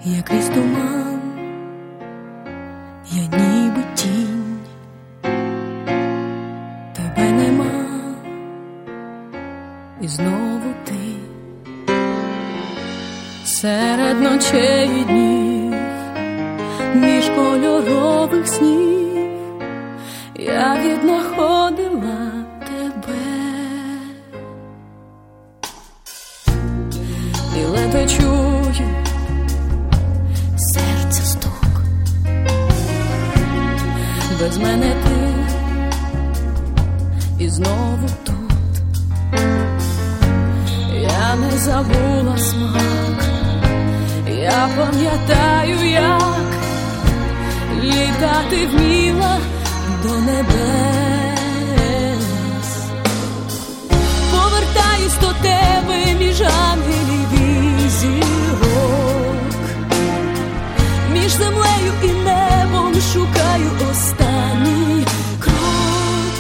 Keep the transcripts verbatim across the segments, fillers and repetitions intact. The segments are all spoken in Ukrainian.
Я крізь туман, я ніби тінь, тебе нема, і знову ти серед ночей і днів, між кольорових снів я віднаходила тебе, і ледве чую серця стук. Без мене ти і знову тут. Я не забула смак, я пам'ятаю, як літати вміла до небес. Повертаюсь до тебе між ангелів і зірок, між землею і небом шукаю останній крок.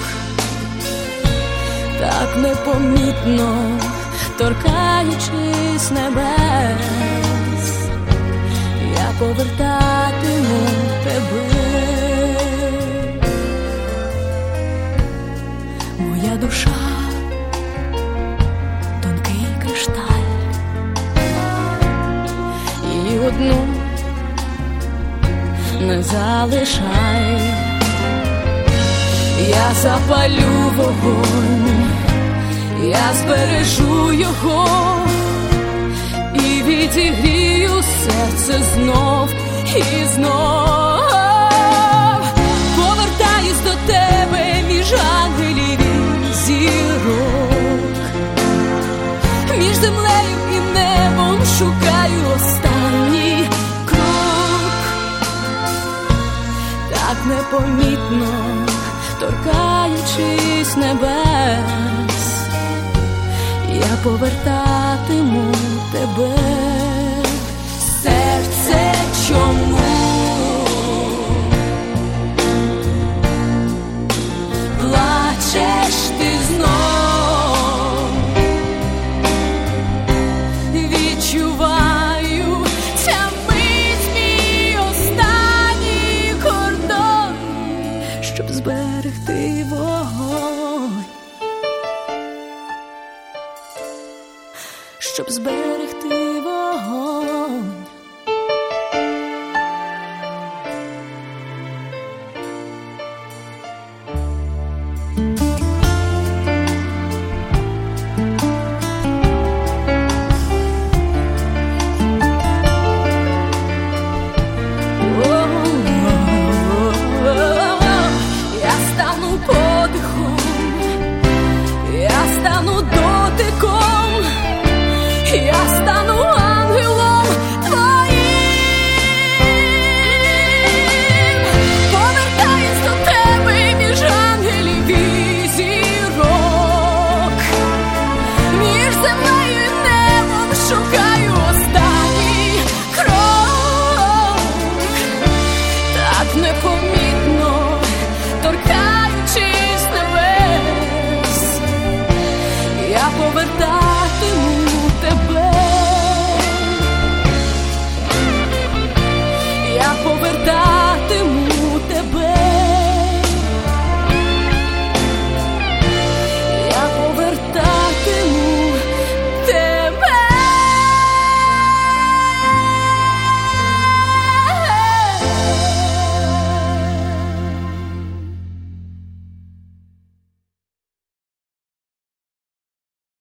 Так непомітно торкаючись небес, я повертатиму тебе. Моя душа тонкий кришталь, її одну не залишай. Я запалю вогонь, я збережу його і відігрію серце знов і знов. Повертаюсь до тебе між ангелів і зірок, між землею і небом шукаю останній крок. Так непомітно торкаючись небес, я повертатиму тебе.